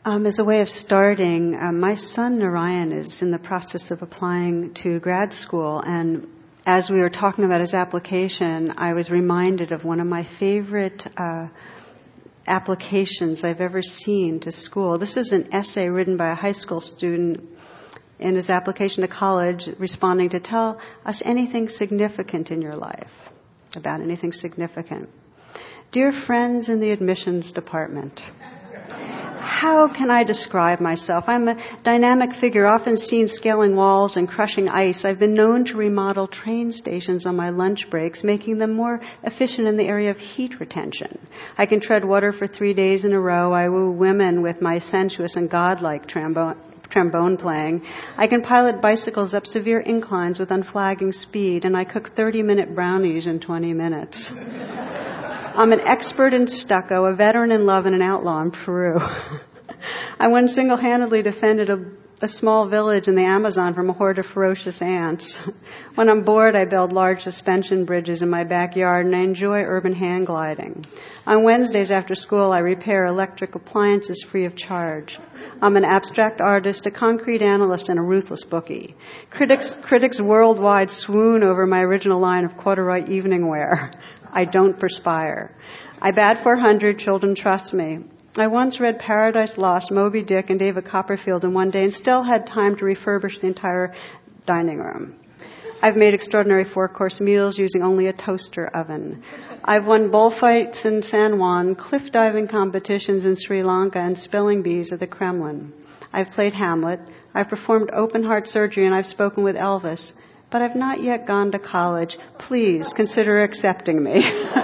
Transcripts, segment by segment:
As a way of starting, my son Narayan is in the process of applying to grad school, and as we were talking about his application, I was reminded of one of my favorite applications I've ever seen to school. This is an essay written by a high school student in his application to college, responding to tell us anything significant in your life, about anything significant. Dear friends in the admissions department, how can I describe myself? I'm a dynamic figure, often seen scaling walls and crushing ice. I've been known to remodel train stations on my lunch breaks, making them more efficient in the area of heat retention. I can tread water for 3 days in a row. I woo women with my sensuous and godlike trombone playing. I can pilot bicycles up severe inclines with unflagging speed, and I cook 30-minute brownies in 20 minutes. I'm an expert in stucco, a veteran in love, and an outlaw in Peru. I once single-handedly defended a small village in the Amazon from a horde of ferocious ants. When I'm bored, I build large suspension bridges in my backyard, and I enjoy urban hang gliding. On Wednesdays after school, I repair electric appliances free of charge. I'm an abstract artist, a concrete analyst, and a ruthless bookie. Critics worldwide swoon over my original line of corduroy evening wear. I don't perspire. I bat 400, children trust me. I once read Paradise Lost, Moby Dick, and David Copperfield in one day and still had time to refurbish the entire dining room. I've made extraordinary 4-course meals using only a toaster oven. I've won bullfights in San Juan, cliff diving competitions in Sri Lanka, and spelling bees at the Kremlin. I've played Hamlet. I've performed open heart surgery, and I've spoken with Elvis. But I've not yet gone to college. Please consider accepting me.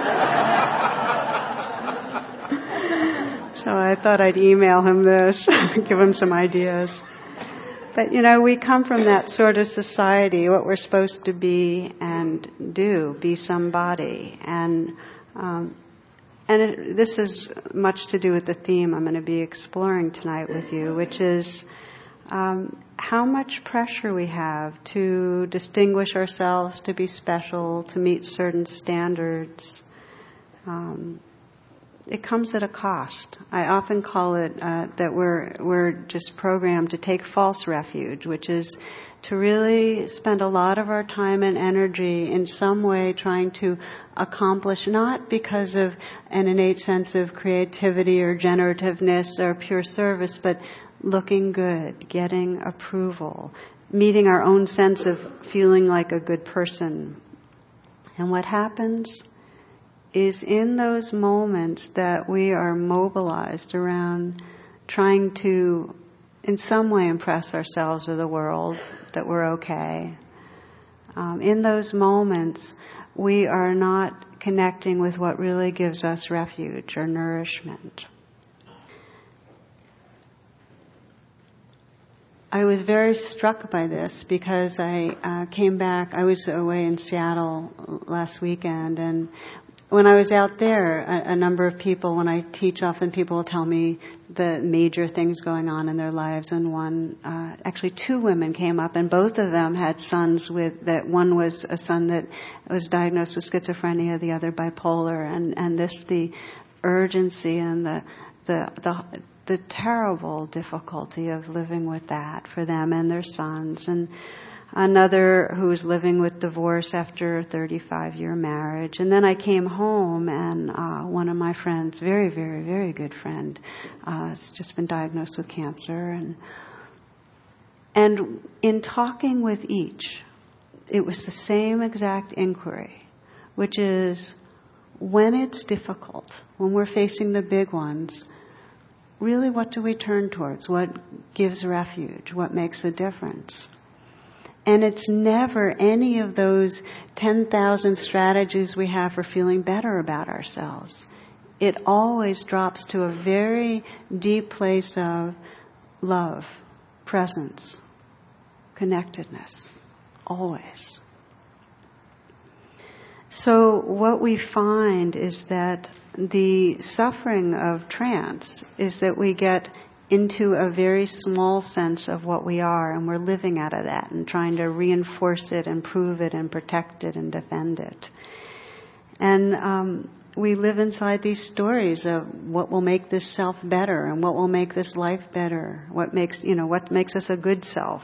So I thought I'd email him this, give him some ideas. But, we come from that sort of society, what we're supposed to be and do, be somebody. And this is much to do with the theme I'm going to be exploring tonight with you, which is how much pressure we have to distinguish ourselves, to be special, to meet certain standards. It comes at a cost. I often call it that we're just programmed to take false refuge, which is to really spend a lot of our time and energy in some way trying to accomplish, not because of an innate sense of creativity or generativeness or pure service, but looking good, getting approval, meeting our own sense of feeling like a good person. And what happens is in those moments that we are mobilized around trying to, in some way, impress ourselves or the world that we're okay. In those moments, we are not connecting with what really gives us refuge or nourishment. I was very struck by this because I came back. I was away in Seattle last weekend, and when I was out there, a number of people, when I teach, often people will tell me the major things going on in their lives. And actually 2 women came up, and both of them had sons that one was a son that was diagnosed with schizophrenia, the other bipolar, and the urgency and the terrible difficulty of living with that for them and their sons. And another who was living with divorce after a 35-year marriage. And then I came home, and one of my friends, very, very, very good friend, has just been diagnosed with cancer. And in talking with each, it was the same exact inquiry, which is, when it's difficult, when we're facing the big ones, really what do we turn towards? What gives refuge? What makes a difference? And it's never any of those 10,000 strategies we have for feeling better about ourselves. It always drops to a very deep place of love, presence, connectedness. Always. So what we find is that the suffering of trance is that we get into a very small sense of what we are, and we're living out of that and trying to reinforce it and prove it and protect it and defend it. And we live inside these stories of what will make this self better and what will make this life better, what makes us a good self,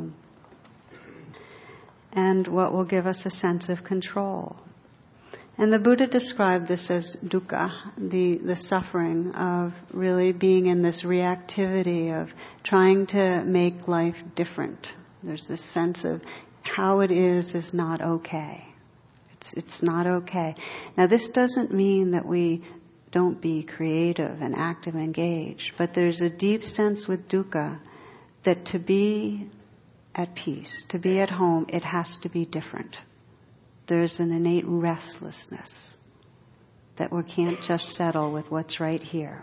and what will give us a sense of control. And the Buddha described this as dukkha, the suffering of really being in this reactivity of trying to make life different. There's this sense of how it is not okay. It's not okay. Now, this doesn't mean that we don't be creative and active and engaged, but there's a deep sense with dukkha that to be at peace, to be at home, it has to be different. There's an innate restlessness that we can't just settle with what's right here.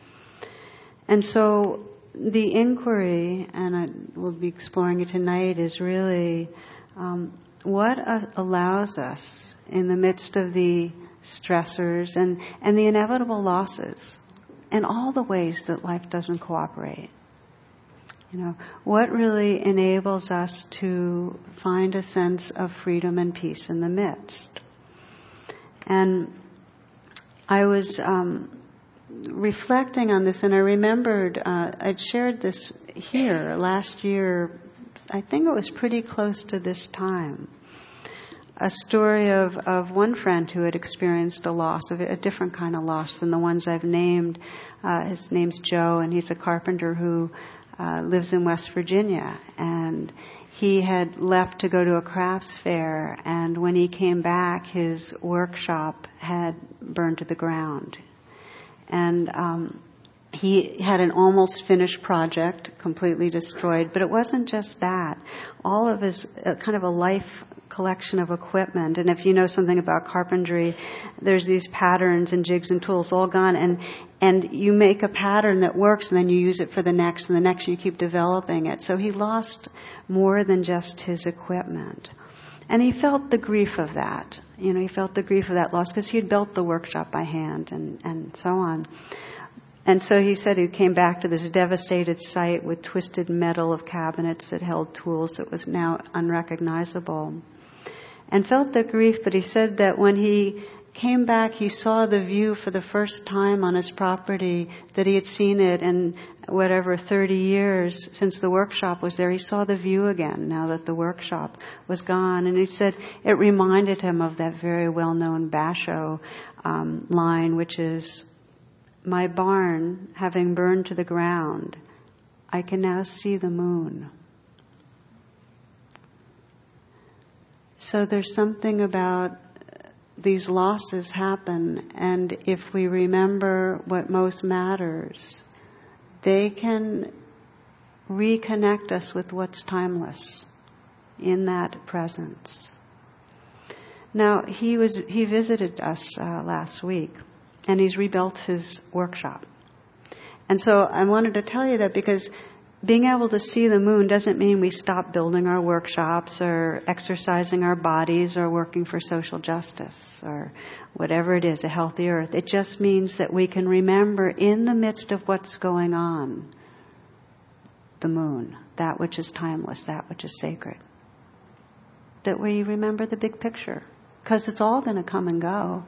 And so the inquiry, and we'll be exploring it tonight, is really what allows us in the midst of the stressors and the inevitable losses and all the ways that life doesn't cooperate. What really enables us to find a sense of freedom and peace in the midst. And I was reflecting on this, and I remembered I'd shared this here last year. I think it was pretty close to this time. A story of one friend who had experienced a loss, a different kind of loss than the ones I've named. His name's Joe, and he's a carpenter who lives in West Virginia. And he had left to go to a crafts fair, and when he came back, his workshop had burned to the ground. And he had an almost finished project, completely destroyed. But it wasn't just that. All of his kind of a life collection of equipment. And if you know something about carpentry, there's these patterns and jigs and tools all gone. And you make a pattern that works, and then you use it for the next, and the next, and you keep developing it. So he lost more than just his equipment. And he felt the grief of that. He felt the grief of that loss because he had built the workshop by hand and so on. And so he said he came back to this devastated site with twisted metal of cabinets that held tools that was now unrecognizable. And felt the grief, but he said that when he came back, he saw the view for the first time on his property, that he had seen it in 30 years since the workshop was there. He saw the view again now that the workshop was gone. And he said it reminded him of that very well-known Basho line, which is, "My barn having burned to the ground, I can now see the moon." So there's something about these losses happen, and if we remember what most matters, they can reconnect us with what's timeless in that presence. Now, he visited us last week, and he's rebuilt his workshop. And so I wanted to tell you that because being able to see the moon doesn't mean we stop building our workshops or exercising our bodies or working for social justice or whatever it is, a healthy earth. It just means that we can remember in the midst of what's going on, the moon, that which is timeless, that which is sacred. That we remember the big picture, because it's all going to come and go.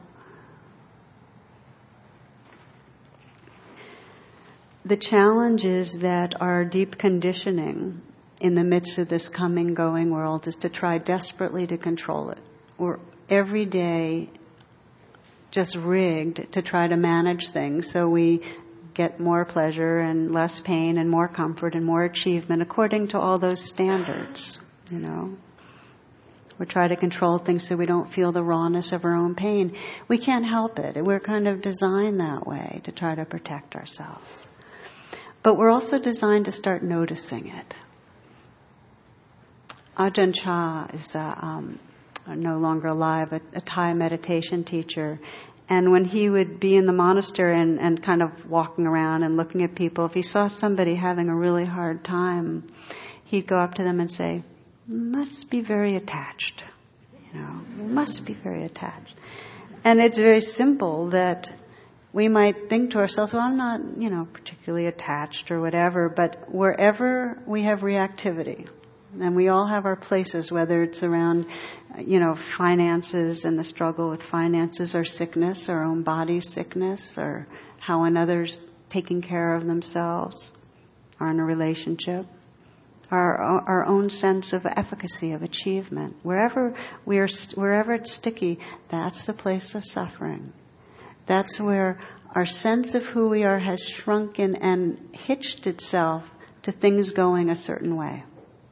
The challenge is that our deep conditioning in the midst of this coming, going world is to try desperately to control it. We're every day just rigged to try to manage things so we get more pleasure and less pain and more comfort and more achievement according to all those standards, We try to control things so we don't feel the rawness of our own pain. We can't help it. We're kind of designed that way to try to protect ourselves. But we're also designed to start noticing it. Ajahn Chah is no longer alive, a Thai meditation teacher. And when he would be in the monastery and kind of walking around and looking at people, if he saw somebody having a really hard time, he'd go up to them and say, "Must be very attached. Must be very attached." And it's very simple that we might think to ourselves, well, I'm not, particularly attached or whatever, but wherever we have reactivity, and we all have our places, whether it's around finances and the struggle with finances, or sickness, our own body's sickness, or how another's taking care of themselves, or in a relationship. Our own sense of efficacy, of achievement. Wherever it's sticky, that's the place of suffering. That's where our sense of who we are has shrunken and hitched itself to things going a certain way.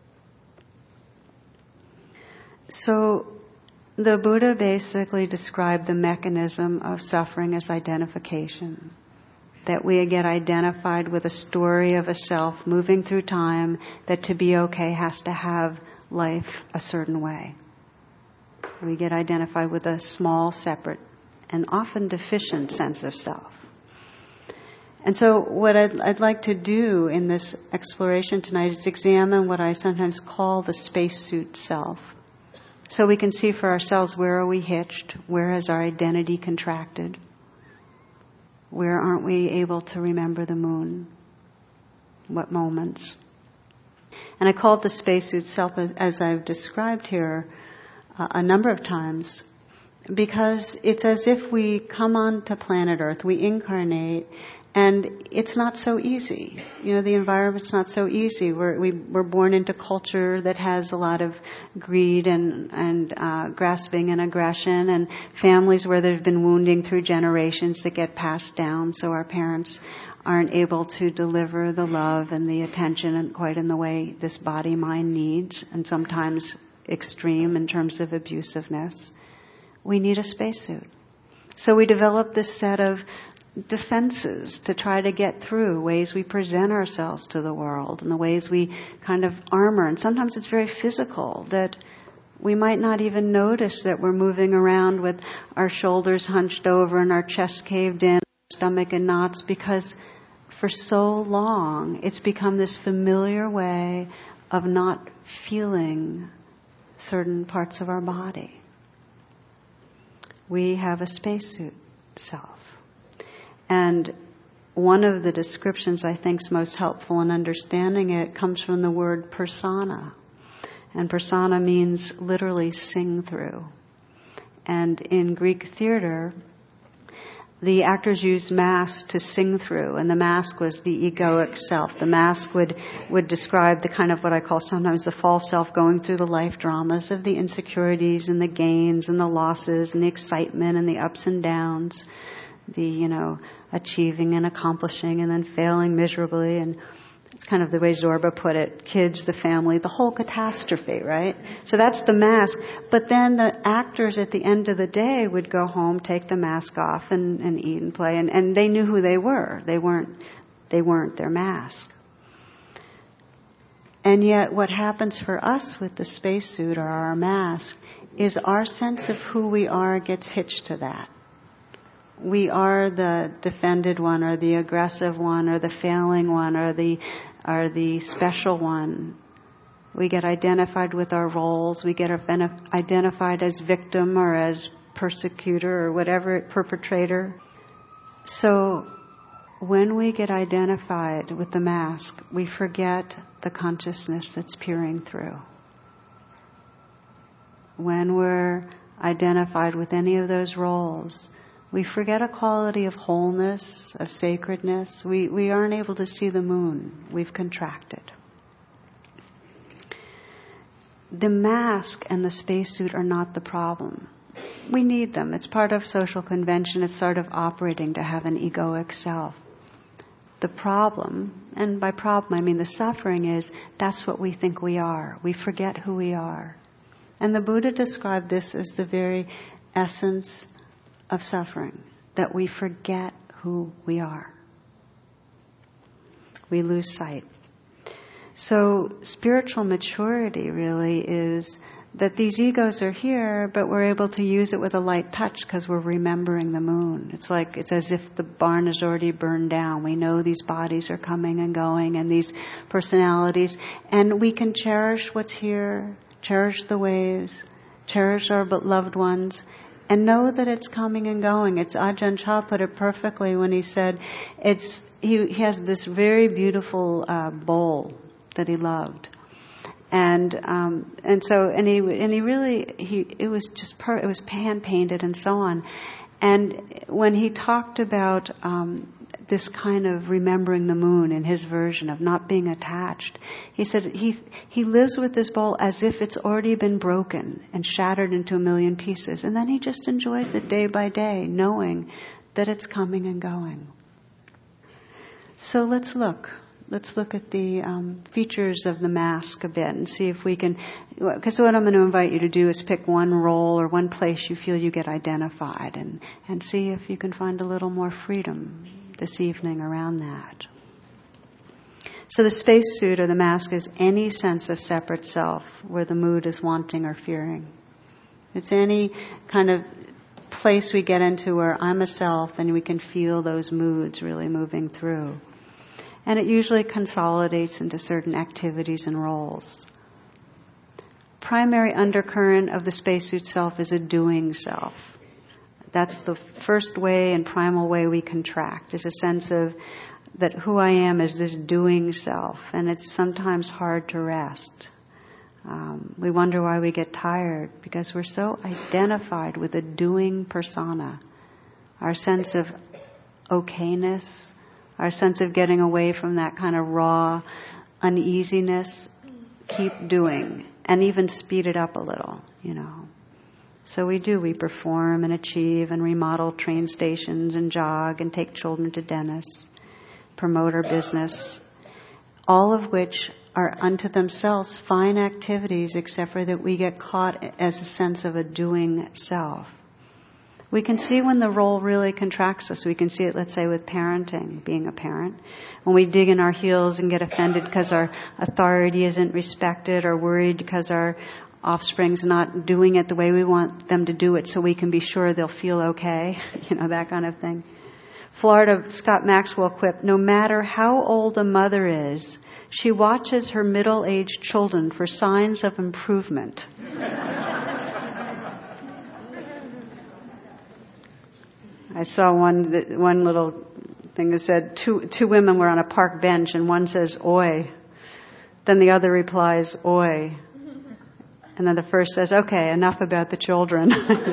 So the Buddha basically described the mechanism of suffering as identification. That we get identified with a story of a self moving through time that to be okay has to have life a certain way. We get identified with a small, separate, and often deficient sense of self. And so what I'd like to do in this exploration tonight is examine what I sometimes call the spacesuit self. So we can see for ourselves, where are we hitched? Where has our identity contracted? Where aren't we able to remember the moon? What moments? And I call it the spacesuit self, as I've described here a number of times, because it's as if we come onto planet Earth, we incarnate, and it's not so easy. The environment's not so easy. We're born into culture that has a lot of greed and grasping and aggression, and families where there's been wounding through generations that get passed down, so our parents aren't able to deliver the love and the attention quite in the way this body-mind needs, and sometimes extreme in terms of abusiveness. We need a spacesuit. So we develop this set of defenses to try to get through, ways we present ourselves to the world and the ways we kind of armor. And sometimes it's very physical, that we might not even notice that we're moving around with our shoulders hunched over and our chest caved in, stomach in knots, because for so long it's become this familiar way of not feeling certain parts of our body. We have a spacesuit self. And one of the descriptions I think is most helpful in understanding it comes from the word persona. And persona means literally sing through. And in Greek theater, the actors used masks to sing through, and the mask was the egoic self. The mask would describe the kind of what I call sometimes the false self going through the life dramas of the insecurities and the gains and the losses and the excitement and the ups and downs, the, achieving and accomplishing and then failing miserably. And it's kind of the way Zorba put it, kids, the family, the whole catastrophe, right? So that's the mask. But then the actors at the end of the day would go home, take the mask off and eat and play. And they knew who they were. They weren't their mask. And yet what happens for us with the spacesuit or our mask is our sense of who we are gets hitched to that. We are the defended one, or the aggressive one, or the failing one, or the special one. We get identified with our roles. We get identified as victim or as persecutor or whatever, perpetrator. So when we get identified with the mask, we forget the consciousness that's peering through. When we're identified with any of those roles, we forget a quality of wholeness, of sacredness. We aren't able to see the moon. We've contracted. The mask and the spacesuit are not the problem. We need them. It's part of social convention. It's sort of operating to have an egoic self. The problem, and by problem I mean the suffering, is that's what we think we are. We forget who we are. And the Buddha described this as the very essence of suffering, that we forget who we are. We lose sight. So spiritual maturity really is that these egos are here, but we're able to use it with a light touch because we're remembering the moon. It's as if the barn is already burned down. We know these bodies are coming and going and these personalities, and we can cherish what's here, cherish the waves, cherish our loved ones, and know that it's coming and going. It's Ajahn Chah put it perfectly when he said he has this very beautiful bowl that he loved. It was just it was hand painted and so on. And when he talked about this kind of remembering the moon in his version of not being attached, he said he lives with this bowl as if it's already been broken and shattered into a million pieces, and then he just enjoys it day by day, knowing that it's coming and going. So let's look at the features of the mask a bit and see if we can, because what I'm going to invite you to do is pick one role or one place you feel you get identified, and see if you can find a little more freedom this evening around that. So the spacesuit or the mask is any sense of separate self where the mood is wanting or fearing. It's any kind of place we get into where I'm a self and we can feel those moods really moving through. And it usually consolidates into certain activities and roles. Primary undercurrent of the spacesuit self is a doing self. That's the first way and primal way we contract, is a sense of that who I am is this doing self, and it's sometimes hard to rest. We wonder why we get tired, because we're so identified with a doing persona. Our sense of okayness, our sense of getting away from that kind of raw uneasiness, keep doing, and even speed it up a little, So we perform and achieve and remodel train stations and jog and take children to dentists, promote our business, all of which are unto themselves fine activities, except for that we get caught as a sense of a doing self. We can see when the role really contracts us. We can see it, let's say, with parenting, being a parent. When we dig in our heels and get offended because our authority isn't respected, or worried because our offspring's not doing it the way we want them to do it so we can be sure they'll feel okay, that kind of thing. Florida Scott Maxwell quipped, no matter how old a mother is, she watches her middle-aged children for signs of improvement. I saw one little thing that said two women were on a park bench and one says, oi. Then the other replies, oi. And then the first says, okay, enough about the children.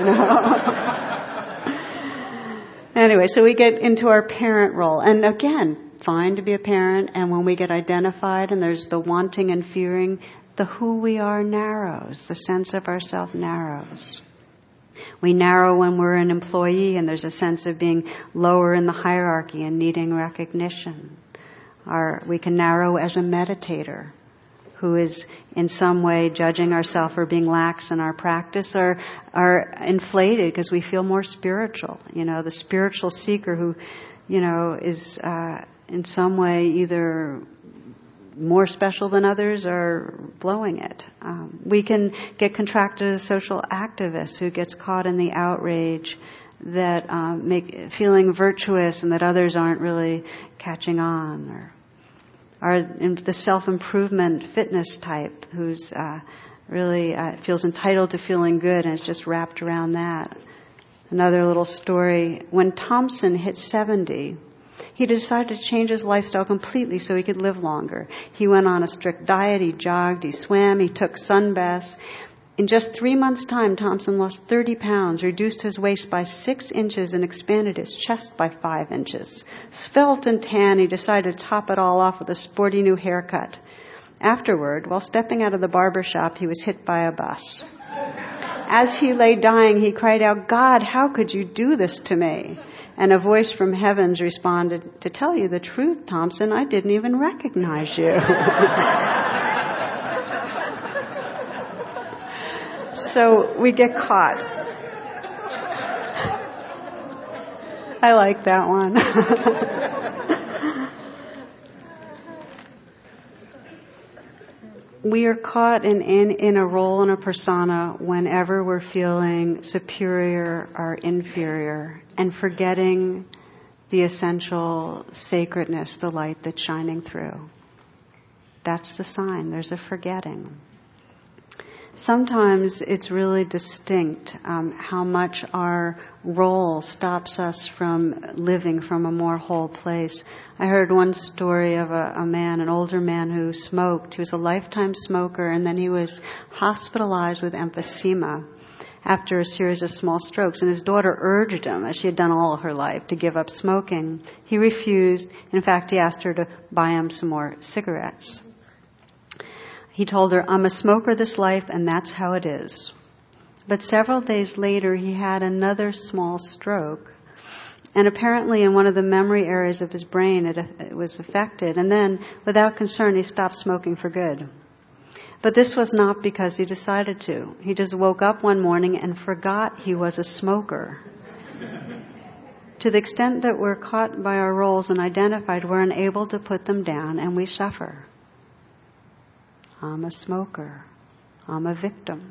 Anyway, so we get into our parent role. And again, fine to be a parent. And when we get identified and there's the wanting and fearing, the who we are narrows. The sense of ourself narrows. We narrow when we're an employee and there's a sense of being lower in the hierarchy and needing recognition. We can narrow as a meditator who is in some way judging ourselves for being lax in our practice, or are inflated because we feel more spiritual. The spiritual seeker who, is in some way either more special than others or blowing it. We can get contracted as a social activist who gets caught in the outrage that feeling virtuous and that others aren't really catching on, or the self-improvement fitness type who's really feels entitled to feeling good and is just wrapped around that. Another little story. When Thompson hit 70, he decided to change his lifestyle completely so he could live longer. He went on a strict diet, he jogged, he swam, he took sunbaths. In just 3 months' time, Thompson lost 30 pounds, reduced his waist by 6 inches, and expanded his chest by 5 inches. Svelte and tan, he decided to top it all off with a sporty new haircut. Afterward, while stepping out of the barber shop, he was hit by a bus. As he lay dying, he cried out, God, how could you do this to me? And a voice from heavens responded, to tell you the truth, Thompson, I didn't even recognize you. So we get caught. I like that one. We are caught in a role and a persona whenever we're feeling superior or inferior and forgetting the essential sacredness, the light that's shining through. That's the sign. There's a forgetting. Sometimes it's really distinct how much our role stops us from living from a more whole place. I heard one story of a man, an older man who smoked. He was a lifetime smoker, and then he was hospitalized with emphysema after a series of small strokes. And his daughter urged him, as she had done all of her life, to give up smoking. He refused. In fact, he asked her to buy him some more cigarettes. He told her, "I'm a smoker this life, and that's how it is." But several days later, he had another small stroke. And apparently in one of the memory areas of his brain, it was affected. And then, without concern, he stopped smoking for good. But this was not because he decided to. He just woke up one morning and forgot he was a smoker. To the extent that we're caught by our roles and identified, we're unable to put them down, and we suffer. I'm a smoker. I'm a victim.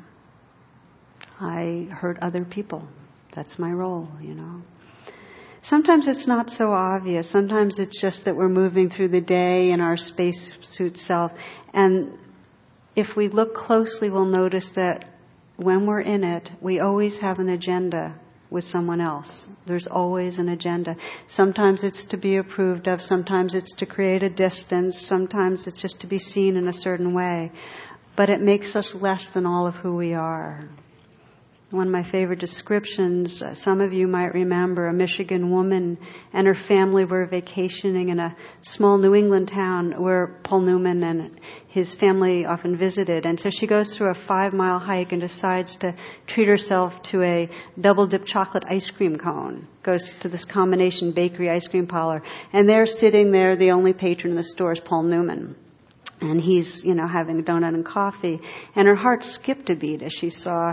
I hurt other people. That's my role, Sometimes it's not so obvious. Sometimes it's just that we're moving through the day in our spacesuit self. And if we look closely, we'll notice that when we're in it, we always have an agenda with someone else. There's always an agenda. Sometimes it's to be approved of. Sometimes it's to create a distance. Sometimes it's just to be seen in a certain way. But it makes us less than all of who we are. One of my favorite descriptions, some of you might remember, a Michigan woman and her family were vacationing in a small New England town where Paul Newman and his family often visited. And so she goes through a 5-mile hike and decides to treat herself to a double-dip chocolate ice cream cone. Goes to this combination bakery ice cream parlor. And they're sitting there, the only patron in the store is Paul Newman. And he's, having a donut and coffee. And her heart skipped a beat as she saw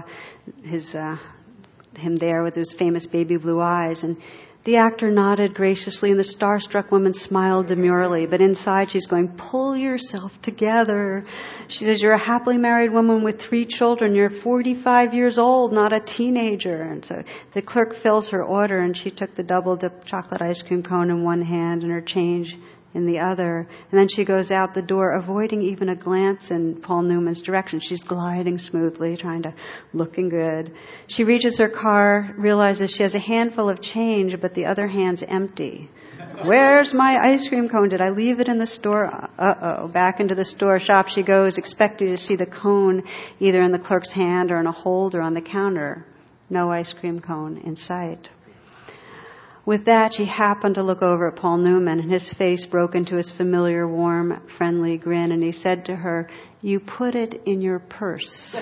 him there with his famous baby blue eyes. And the actor nodded graciously, and the starstruck woman smiled demurely. But inside she's going, "Pull yourself together." She says, "You're a happily married woman with 3 children. You're 45 years old, not a teenager." And so the clerk fills her order, and she took the double-dip chocolate ice cream cone in one hand and her change in the other. And then she goes out the door, avoiding even a glance in Paul Newman's direction. She's gliding smoothly, trying to looking good. She reaches her car, realizes she has a handful of change, but the other hand's empty. "Where's my ice cream cone? Did I leave it in the store?" Uh-oh. Back into the store shop she goes, expecting to see the cone either in the clerk's hand or in a holder on the counter. No ice cream cone in sight. With that, she happened to look over at Paul Newman, and his face broke into his familiar, warm, friendly grin, and he said to her, "You put it in your purse."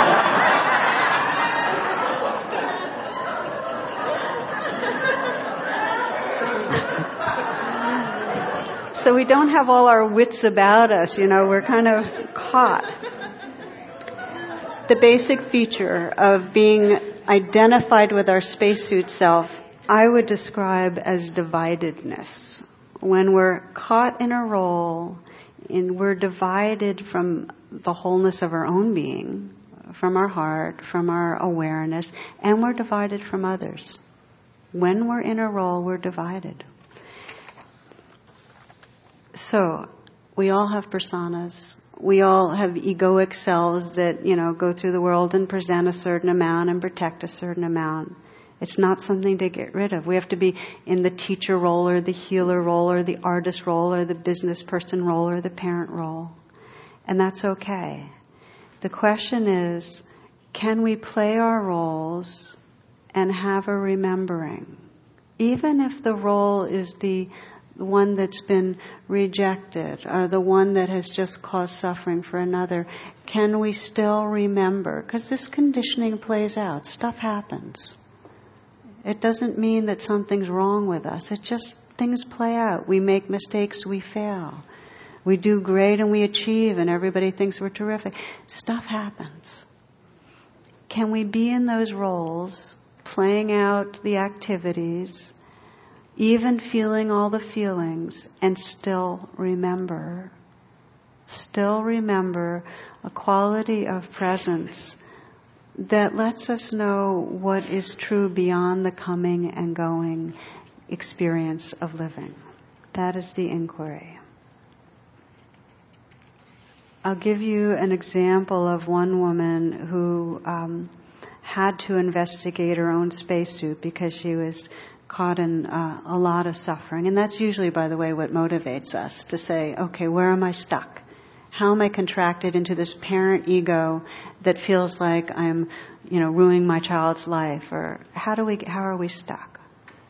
So we don't have all our wits about us, we're kind of caught. The basic feature of being identified with our spacesuit self, I would describe as dividedness. When we're caught in a role, and we're divided from the wholeness of our own being, from our heart, from our awareness, and we're divided from others. When we're in a role, we're divided. So, we all have personas. We all have egoic selves that, go through the world and present a certain amount and protect a certain amount. It's not something to get rid of. We have to be in the teacher role or the healer role or the artist role or the business person role or the parent role. And that's okay. The question is, can we play our roles and have a remembering? Even if the role is the one that's been rejected or the one that has just caused suffering for another, can we still remember? Because this conditioning plays out. Stuff happens. It doesn't mean that something's wrong with us. It just, things play out. We make mistakes, we fail. We do great and we achieve and everybody thinks we're terrific. Stuff happens. Can we be in those roles, playing out the activities, even feeling all the feelings, and still remember? Still remember a quality of presence that lets us know what is true beyond the coming and going experience of living. That is the inquiry. I'll give you an example of one woman who had to investigate her own spacesuit because she was caught in a lot of suffering. And that's usually, by the way, what motivates us to say, okay, where am I stuck? How am I contracted into this parent ego that feels like I'm, ruining my child's life? Or how are we stuck?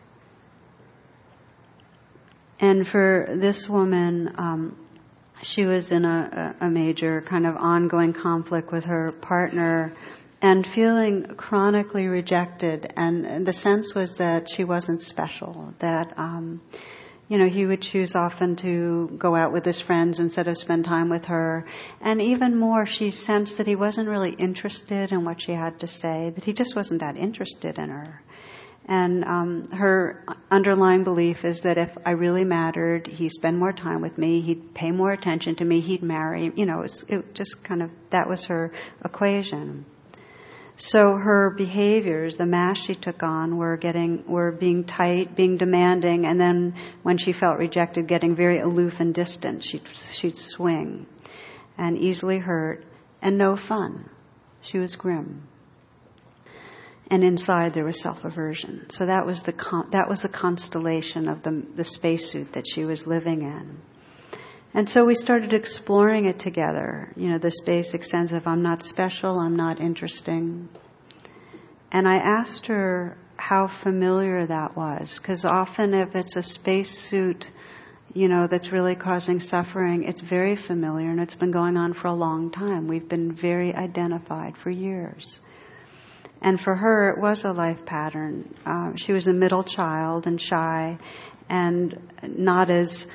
And for this woman, she was in a major kind of ongoing conflict with her partner and feeling chronically rejected. And the sense was that she wasn't special, that, he would choose often to go out with his friends instead of spend time with her. And even more, she sensed that he wasn't really interested in what she had to say, that he just wasn't that interested in her. And her underlying belief is that if I really mattered, he'd spend more time with me, he'd pay more attention to me, he'd marry. It just kind of, that was her equation. So her behaviors, the masks she took on, were being tight, being demanding, and then when she felt rejected, getting very aloof and distant. She'd swing, and easily hurt, and no fun. She was grim. And inside there was self-aversion. So that was the constellation of the spacesuit that she was living in. And so we started exploring it together. This basic sense of I'm not special, I'm not interesting. And I asked her how familiar that was, because often if it's a spacesuit, that's really causing suffering, it's very familiar and it's been going on for a long time. We've been very identified for years. And for her, it was a life pattern. She was a middle child and shy, and not as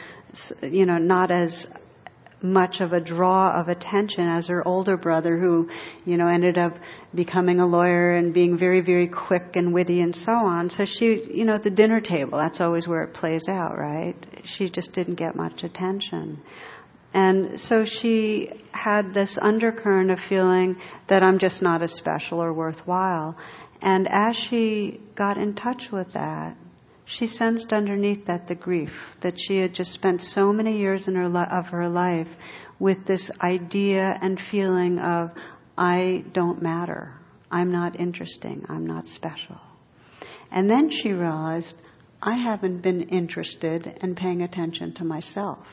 much of a draw of attention as her older brother, who, ended up becoming a lawyer and being very, very quick and witty and so on. So she, at the dinner table, that's always where it plays out, right? She just didn't get much attention. And so she had this undercurrent of feeling that I'm just not as special or worthwhile. And as she got in touch with that, she sensed underneath that the grief, that she had just spent so many years in of her life with this idea and feeling of, I don't matter, I'm not interesting, I'm not special. And then she realized, I haven't been interested in paying attention to myself.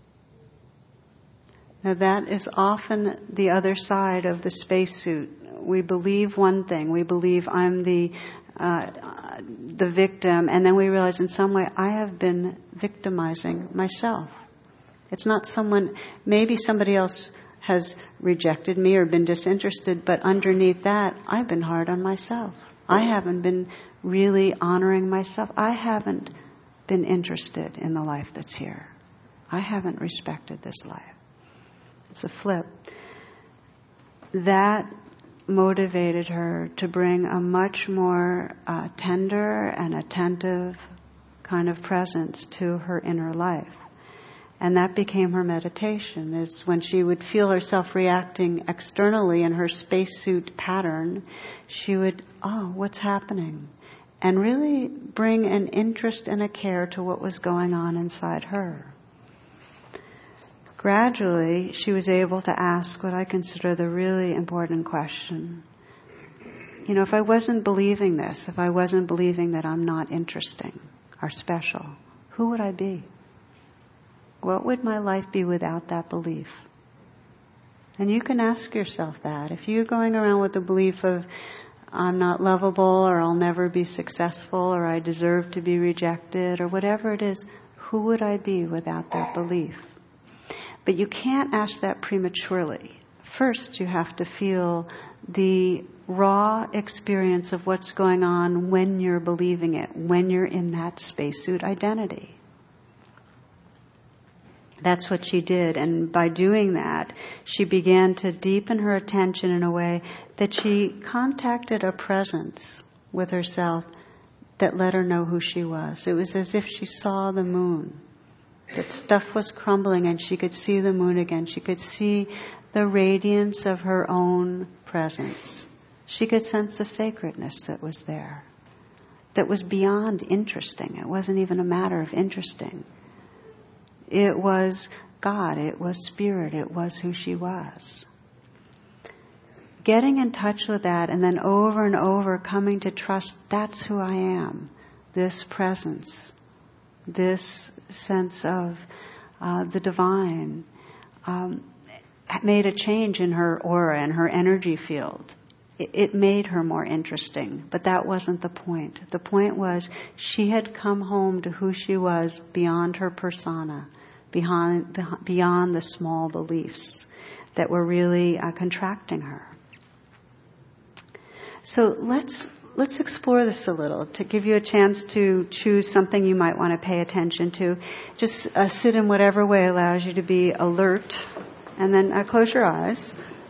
Now that is often the other side of the spacesuit. We believe one thing. We believe I'm the victim, and then we realize in some way I have been victimizing myself. It's not maybe somebody else has rejected me or been disinterested, but underneath that, I've been hard on myself. I haven't been really honoring myself. I haven't been interested in the life that's here. I haven't respected this life. It's a flip. That motivated her to bring a much more tender and attentive kind of presence to her inner life. And that became her meditation, is when she would feel herself reacting externally in her spacesuit pattern, she would, what's happening? And really bring an interest and a care to what was going on inside her. Gradually, she was able to ask what I consider the really important question. If I wasn't believing this, if I wasn't believing that I'm not interesting or special, who would I be? What would my life be without that belief? And you can ask yourself that. If you're going around with the belief of, I'm not lovable, or I'll never be successful, or I deserve to be rejected, or whatever it is, who would I be without that belief? But you can't ask that prematurely. First, you have to feel the raw experience of what's going on when you're believing it, when you're in that spacesuit identity. That's what she did. And by doing that, she began to deepen her attention in a way that she contacted a presence with herself that let her know who she was. It was as if she saw the moon. That stuff was crumbling and she could see the moon again. She could see the radiance of her own presence. She could sense the sacredness that was there. That was beyond interesting. It wasn't even a matter of interesting. It was God, it was spirit, it was who she was. Getting in touch with that and then over and over coming to trust that's who I am. This presence, this sense of the divine made a change in her aura and her energy field. It made her more interesting, but that wasn't the point. The point was she had come home to who she was beyond her persona, beyond the small beliefs that were really contracting her. So let's explore this a little to give you a chance to choose something you might want to pay attention to. Just sit in whatever way allows you to be alert, and then close your eyes.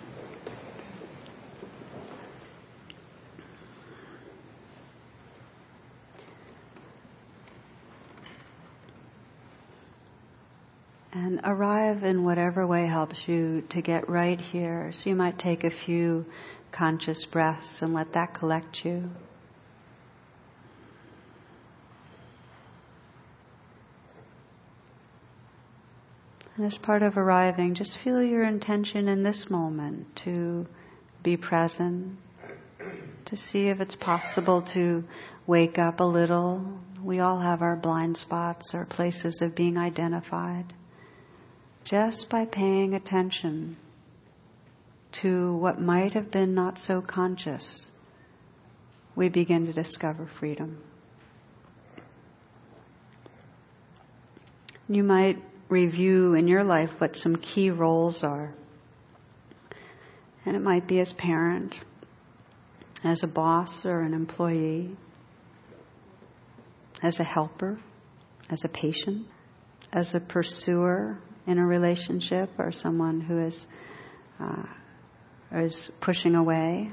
And arrive in whatever way helps you to get right here. So you might take a few conscious breaths and let that collect you. And as part of arriving, just feel your intention in this moment to be present, to see if it's possible to wake up a little. We all have our blind spots, our places of being identified. Just by paying attention to what might have been not so conscious, we begin to discover freedom. You might review in your life what some key roles are. And it might be as parent, as a boss or an employee, as a helper, as a patient, as a pursuer in a relationship, or someone who is pushing away.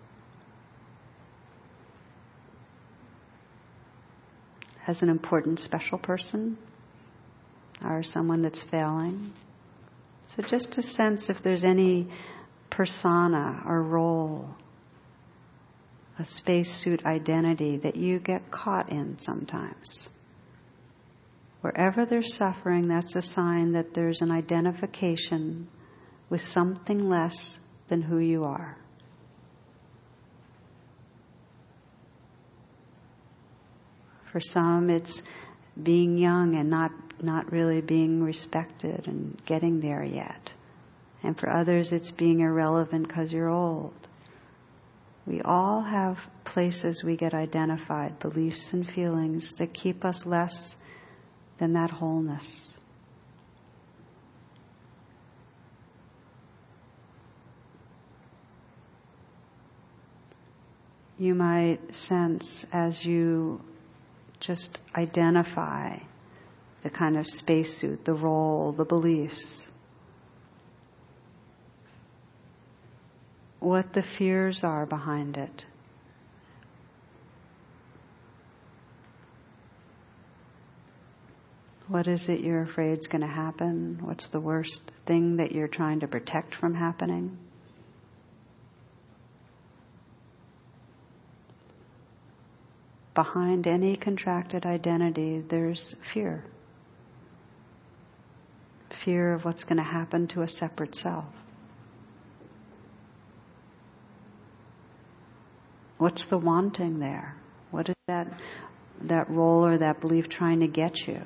As an important special person, or someone that's failing. So just to sense if there's any persona or role, a spacesuit identity that you get caught in sometimes. Wherever there's suffering, that's a sign that there's an identification with something less than who you are. For some, it's being young and not really being respected and getting there yet. And for others, it's being irrelevant because you're old. We all have places we get identified, beliefs and feelings that keep us less than that wholeness. You might sense as you just identify the kind of spacesuit, the role, the beliefs, what the fears are behind it. What is it you're afraid is going to happen? What's the worst thing that you're trying to protect from happening? Behind any contracted identity, there's fear. Fear of what's going to happen to a separate self. What's the wanting there? What is that role or that belief trying to get you?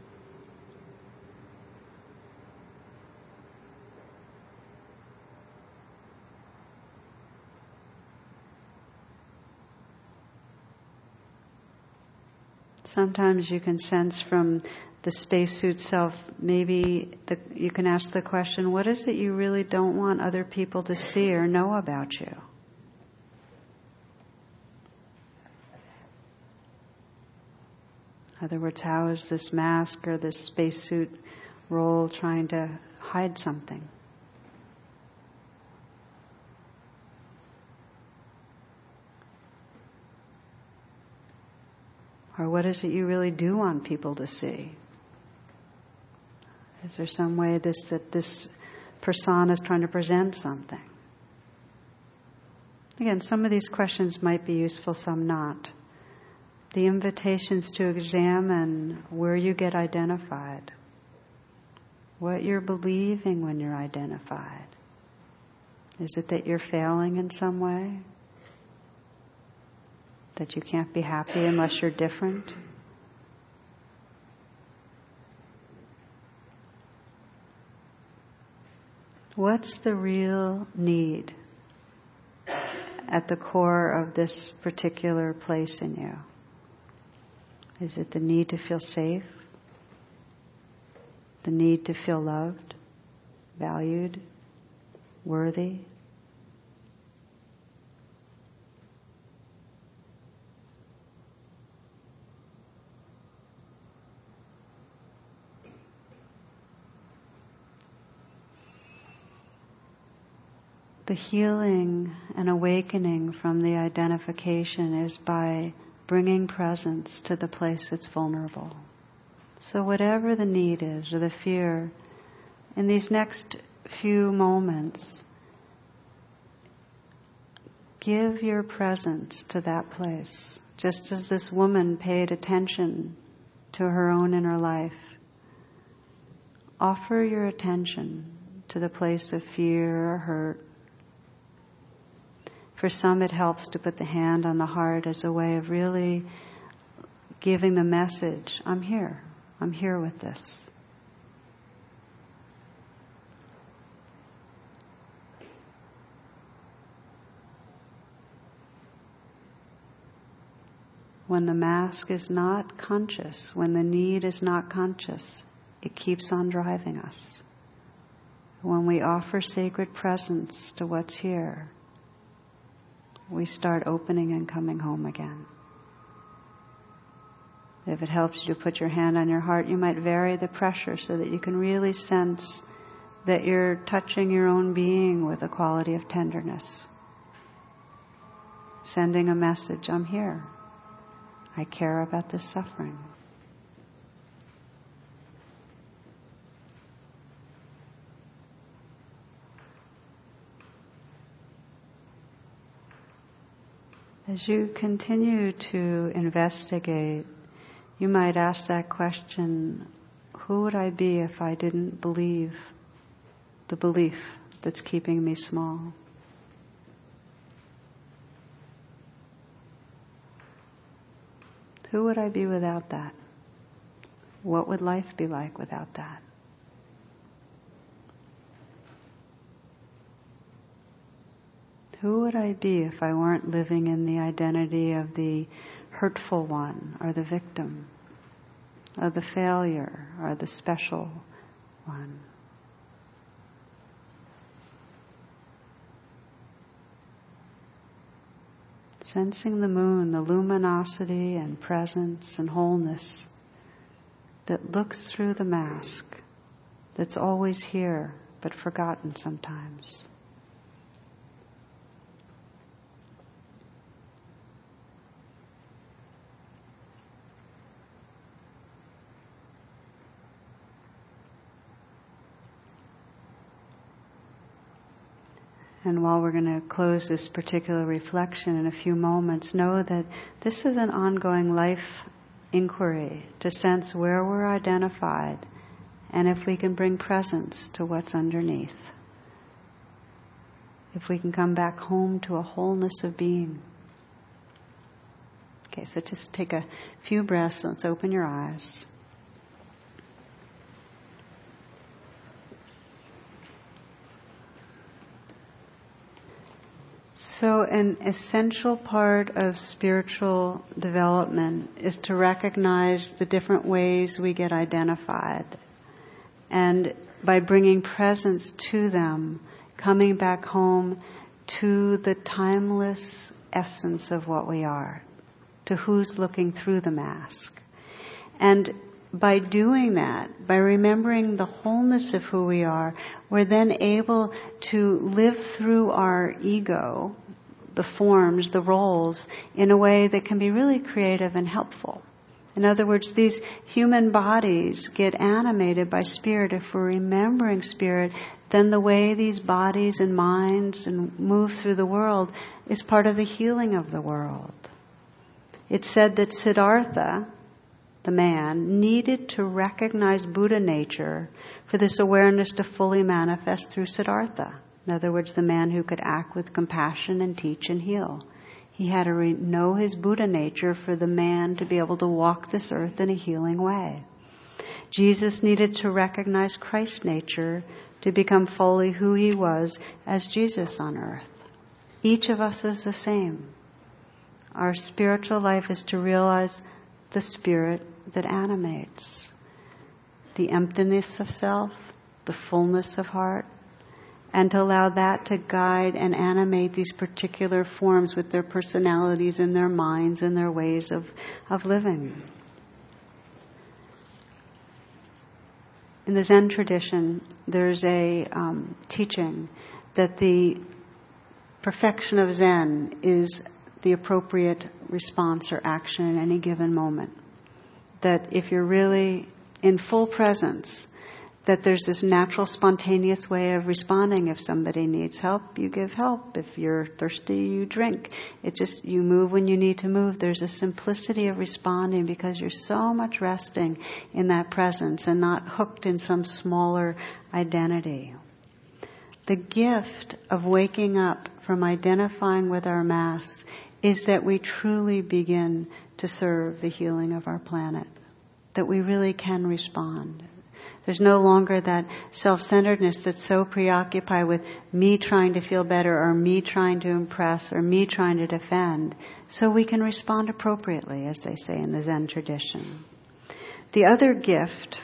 Sometimes you can sense from the spacesuit self, maybe you can ask the question, what is it you really don't want other people to see or know about you? In other words, how is this mask or this spacesuit role trying to hide something? Or what is it you really do want people to see? Is there some way that this persona is trying to present something? Again, some of these questions might be useful, some not. The invitation's to examine where you get identified, what you're believing when you're identified. Is it that you're failing in some way? That you can't be happy unless you're different? What's the real need at the core of this particular place in you? Is it the need to feel safe? The need to feel loved, valued, worthy? The healing and awakening from the identification is by bringing presence to the place that's vulnerable. So whatever the need is or the fear, in these next few moments, give your presence to that place. Just as this woman paid attention to her own inner life, offer your attention to the place of fear or hurt. For some, it helps to put the hand on the heart as a way of really giving the message, I'm here with this. When the mask is not conscious, when the need is not conscious, it keeps on driving us. When we offer sacred presence to what's here, we start opening and coming home again. If it helps you to put your hand on your heart, you might vary the pressure so that you can really sense that you're touching your own being with a quality of tenderness. Sending a message, I'm here. I care about this suffering. As you continue to investigate, you might ask that question, who would I be if I didn't believe the belief that's keeping me small? Who would I be without that? What would life be like without that? Who would I be if I weren't living in the identity of the hurtful one, or the victim, of the failure, or the special one? Sensing the moon, the luminosity and presence and wholeness that looks through the mask, that's always here but forgotten sometimes. And while we're going to close this particular reflection in a few moments, know that this is an ongoing life inquiry to sense where we're identified and if we can bring presence to what's underneath. If we can come back home to a wholeness of being. Okay, so just take a few breaths. Let's open your eyes. So an essential part of spiritual development is to recognize the different ways we get identified. And by bringing presence to them, coming back home to the timeless essence of what we are, to who's looking through the mask. And by doing that, by remembering the wholeness of who we are, we're then able to live through our ego, the forms, the roles, in a way that can be really creative and helpful. In other words, these human bodies get animated by spirit. If we're remembering spirit, then the way these bodies and minds and move through the world is part of the healing of the world. It's said that Siddhartha, the man, needed to recognize Buddha nature for this awareness to fully manifest through Siddhartha. In other words, the man who could act with compassion and teach and heal. He had to know his Buddha nature for the man to be able to walk this earth in a healing way. Jesus needed to recognize Christ's nature to become fully who he was as Jesus on earth. Each of us is the same. Our spiritual life is to realize the spirit that animates, the emptiness of self, the fullness of heart, and to allow that to guide and animate these particular forms with their personalities and their minds and their ways of living. In the Zen tradition, there's a teaching that the perfection of Zen is the appropriate response or action in any given moment. That if you're really in full presence, that there's this natural, spontaneous way of responding. If somebody needs help, you give help. If you're thirsty, you drink. It's just, you move when you need to move. There's a simplicity of responding because you're so much resting in that presence and not hooked in some smaller identity. The gift of waking up from identifying with our masks is that we truly begin to serve the healing of our planet. That we really can respond. There's no longer that self-centeredness that's so preoccupied with me trying to feel better or me trying to impress or me trying to defend. So we can respond appropriately, as they say in the Zen tradition. The other gift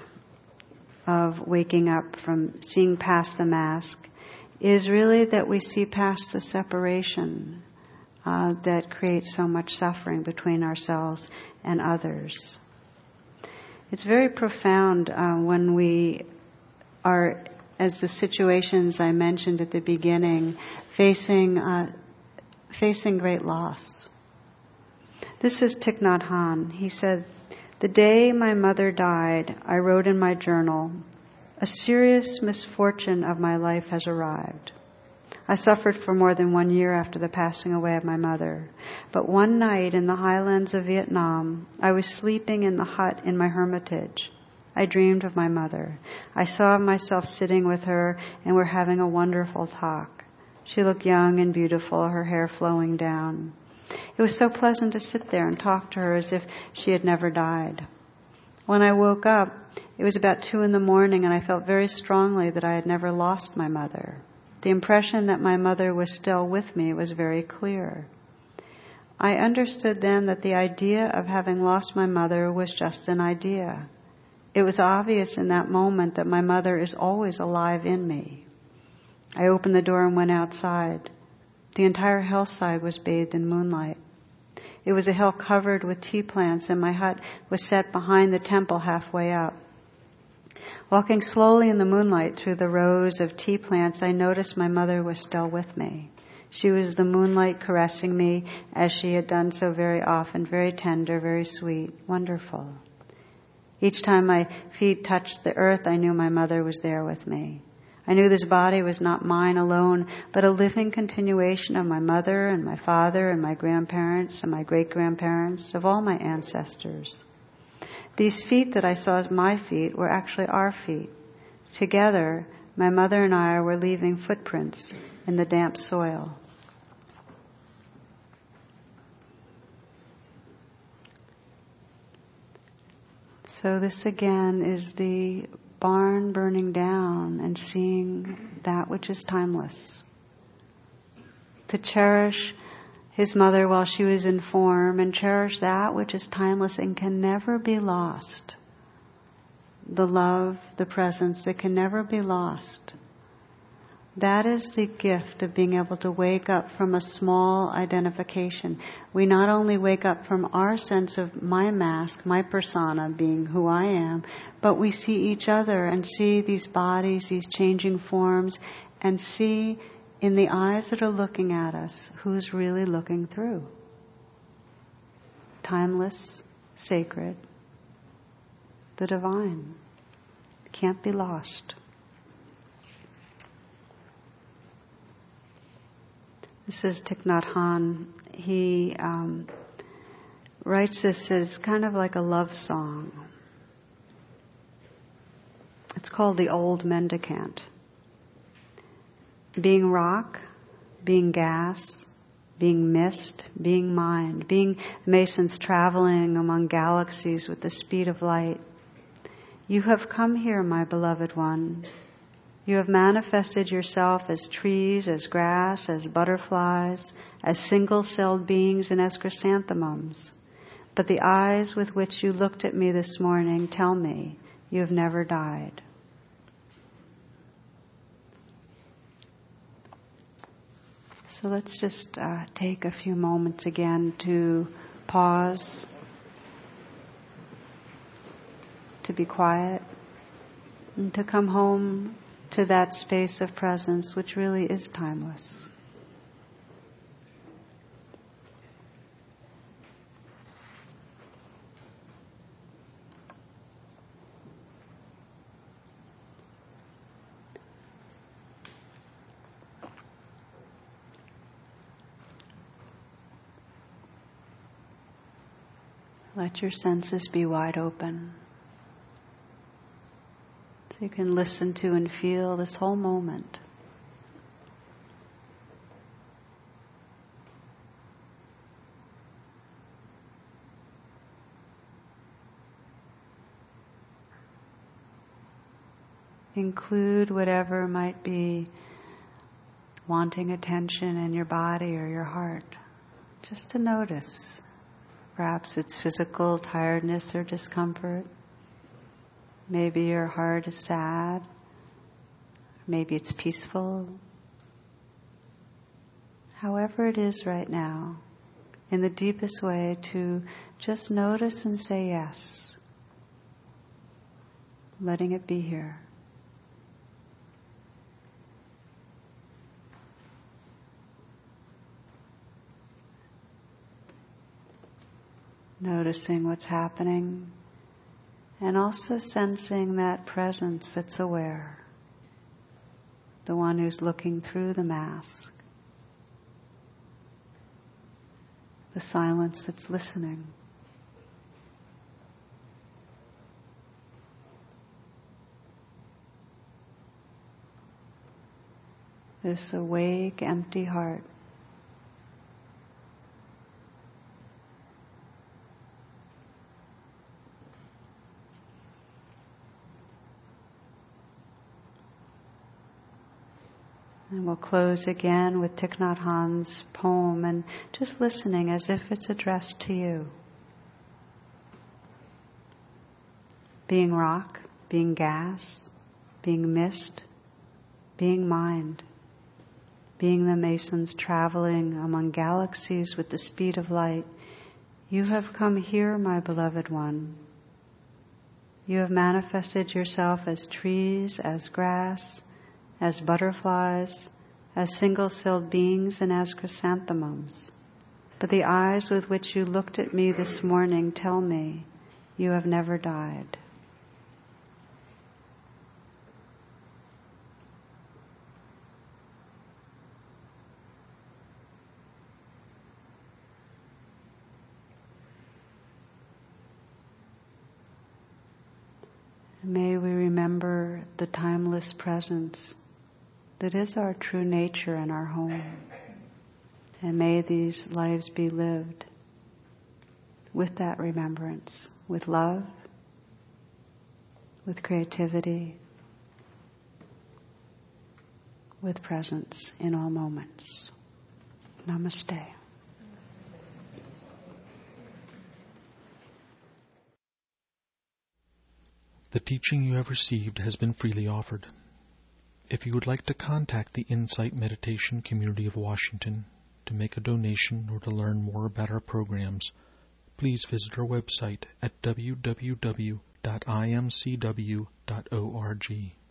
of waking up from seeing past the mask is really that we see past the separation that creates so much suffering between ourselves and others. It's very profound when we are, as the situations I mentioned at the beginning, facing great loss. This is Thich Nhat Hanh. He said, "The day my mother died, I wrote in my journal, 'A serious misfortune of my life has arrived. I suffered for more than 1 year after the passing away of my mother. But one night in the highlands of Vietnam, I was sleeping in the hut in my hermitage. I dreamed of my mother. I saw myself sitting with her and we're having a wonderful talk. She looked young and beautiful, her hair flowing down. It was so pleasant to sit there and talk to her as if she had never died. When I woke up, it was about 2 a.m. and I felt very strongly that I had never lost my mother. The impression that my mother was still with me was very clear. I understood then that the idea of having lost my mother was just an idea. It was obvious in that moment that my mother is always alive in me. I opened the door and went outside. The entire hillside was bathed in moonlight. It was a hill covered with tea plants, and my hut was set behind the temple halfway up. Walking slowly in the moonlight through the rows of tea plants, I noticed my mother was still with me. She was the moonlight caressing me as she had done so very often, very tender, very sweet, wonderful. Each time my feet touched the earth, I knew my mother was there with me. I knew this body was not mine alone, but a living continuation of my mother and my father and my grandparents and my great-grandparents, of all my ancestors. These feet that I saw as my feet were actually our feet. Together, my mother and I were leaving footprints in the damp soil. So this again is the barn burning down and seeing that which is timeless. To cherish his mother while she was in form and cherish that which is timeless and can never be lost. The love, the presence that can never be lost. That is the gift of being able to wake up from a small identification. We not only wake up from our sense of my mask, my persona being who I am, but we see each other and see these bodies, these changing forms, and see in the eyes that are looking at us who's really looking through. Timeless, sacred, the divine. Can't be lost. This is Thich Nhat Hanh. He writes this as kind of like a love song. It's called The Old Mendicant. Being rock, being gas, being mist, being mind, being masons traveling among galaxies with the speed of light. You have come here, my beloved one. You have manifested yourself as trees, as grass, as butterflies, as single-celled beings, and as chrysanthemums. But the eyes with which you looked at me this morning tell me you have never died. So let's just take a few moments again to pause, to be quiet, and to come home to that space of presence which really is timeless. Let your senses be wide open. So you can listen to and feel this whole moment. Include whatever might be wanting attention in your body or your heart, just to notice. Perhaps it's physical tiredness or discomfort. Maybe your heart is sad. Maybe it's peaceful. However it is right now, in the deepest way, to just notice and say yes. Letting it be here. Noticing what's happening, and also sensing that presence that's aware, the one who's looking through the mask, the silence that's listening. This awake, empty heart. And we'll close again with Thich Nhat Hanh's poem and just listening as if it's addressed to you. Being rock, being gas, being mist, being mind, being the masons traveling among galaxies with the speed of light, you have come here, my beloved one. You have manifested yourself as trees, as grass, as butterflies, as single-celled beings, and as chrysanthemums. But the eyes with which you looked at me this morning tell me you have never died. May we remember the timeless presence that is our true nature in our home. And may these lives be lived with that remembrance, with love, with creativity, with presence in all moments. Namaste. The teaching you have received has been freely offered. If you would like to contact the Insight Meditation Community of Washington to make a donation or to learn more about our programs, please visit our website at www.imcw.org.